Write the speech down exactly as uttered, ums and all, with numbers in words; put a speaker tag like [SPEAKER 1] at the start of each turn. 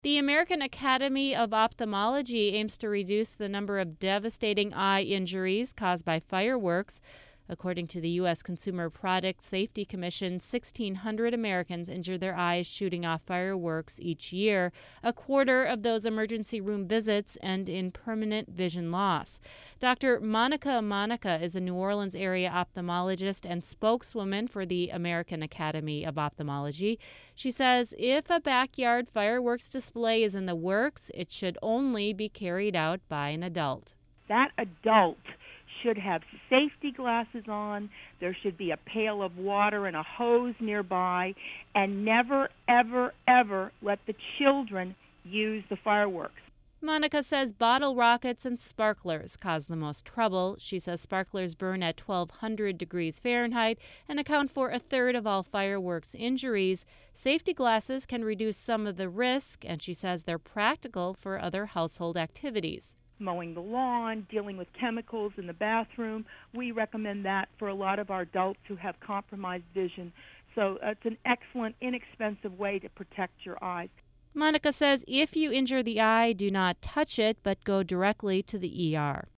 [SPEAKER 1] The American Academy of Ophthalmology aims to reduce the number of devastating eye injuries caused by fireworks. According to the U S. Consumer Product Safety Commission, sixteen hundred Americans injure their eyes shooting off fireworks each year. A quarter of those emergency room visits end in permanent vision loss. Doctor Monica Monica is a New Orleans area ophthalmologist and spokeswoman for the American Academy of Ophthalmology. She says if a backyard fireworks display is in the works, it should only be carried out by an adult.
[SPEAKER 2] That adult should have safety glasses on, there should be a pail of water and a hose nearby, and never, ever, ever let the children use the fireworks.
[SPEAKER 1] Monica says bottle rockets and sparklers cause the most trouble. She says sparklers burn at twelve hundred degrees Fahrenheit and account for a third of all fireworks injuries. Safety glasses can reduce some of the risk, and she says they're practical for other household activities.
[SPEAKER 2] Mowing the lawn, dealing with chemicals in the bathroom. We recommend that for a lot of our adults who have compromised vision. So uh, it's an excellent, inexpensive way to protect your eyes.
[SPEAKER 1] Monica says if you injure the eye, do not touch it, but go directly to the E R.